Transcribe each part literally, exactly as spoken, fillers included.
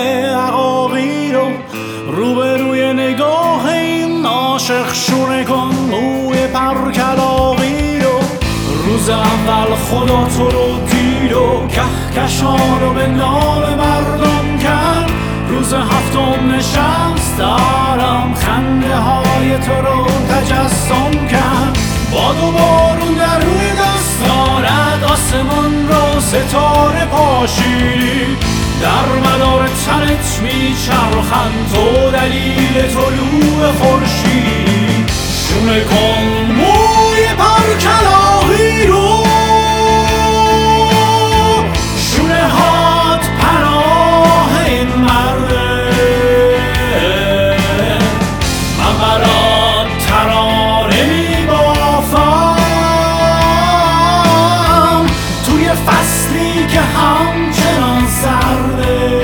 عقاقی رو روبروی نگاه این عاشق شونه کن موی پرکلاقی رو. روز اول خدا تو رو دید و کهکشان رو به نام مردم کرد. روز هفتم نشست دارم خنده های تو رو تجسم کرد. باد و بارون در روی دستارت آسمان رو ستاره پاشیدی. در مدار تنت میچرخند تو دلیل طلوع خورشیدی. شونه کن موی پرکلاقی رو، شونه هات پناه این مرده. من برات ترانه میبافم توی فصلی که همچنان سرده.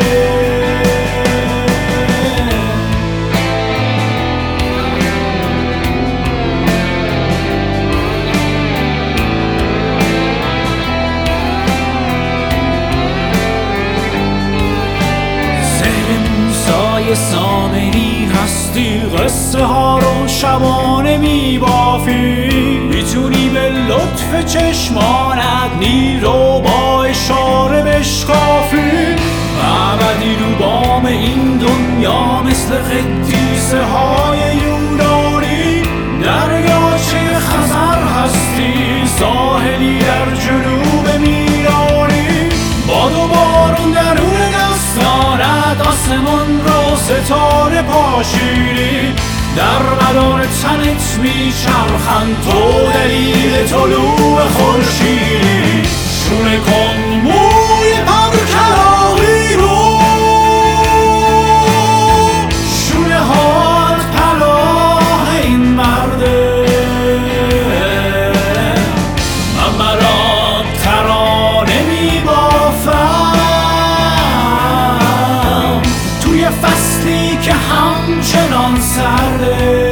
سامری هستی قصه ها رو شبانه میبافی. میتونی به لطف چشمانت نی رو با اشاره بشکافی. ابدی رو بام این دنیا مثل قدیسه های یونانی. دریاچه خزر هستی ساحلی در جنوب میرانی. باد و بارون درون دستانت آسمان رو ستاره پاشیدی. در مدار تنت میچرخند تو دلیل طلوع خورشیدی. شونه کن موی پرکلاقی رو، شونه هات پناه این مرده. من برات ترانه میبافم توی فصلی که همچنان سرده.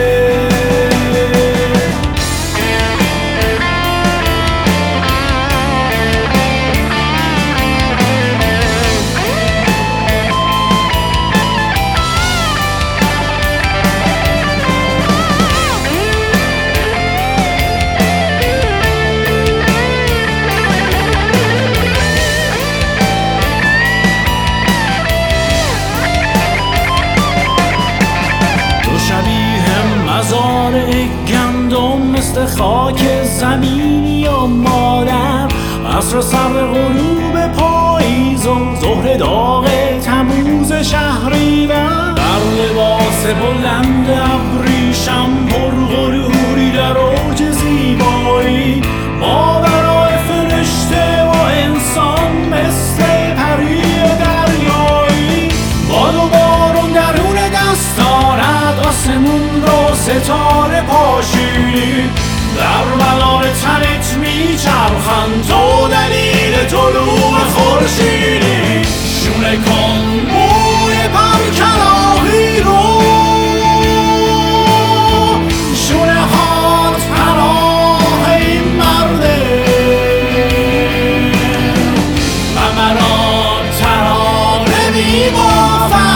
مزارع گندم مثل خاک زمینی و مادر. عصر سر غروب پاییز و ظهر داغ تموز شهریور. در لباس بلند ابریشم پر غروری در اوج زیبایی. ما برای فرشته و انسان مثل پری دریایی. باد و بارون درون دستانت آسمون رو ستاره پاشیدی. در مدار تنت میچرخند تو دلیل طلوع خورشیدی. شونه کن موی پرکلاقی رو، شونه هات پناه این مرده. من برات ترانه میبافم